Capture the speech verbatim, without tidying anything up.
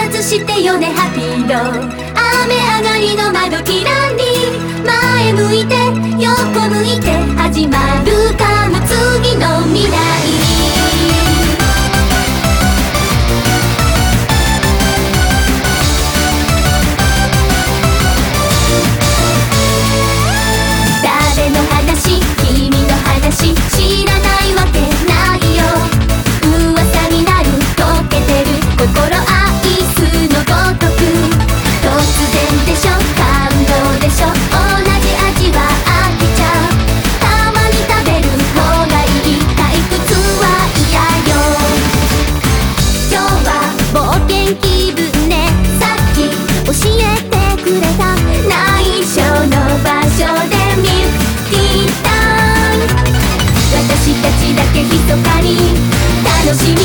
活してよねハピーロー。雨上がりの窓キラに前向いて横向いて始まるかも次の未来。誰の話君の話知らないわけないよ。噂になる溶けてる心アイスのごとく。突然でしょ感動でしょ同じ味は飽きちゃう。たまに食べる方がいい退屈は嫌よ。今日は冒険気分ね。さっき教えてくれた内緒の場所でミルクティータイム。私たちだけ密かに楽しむ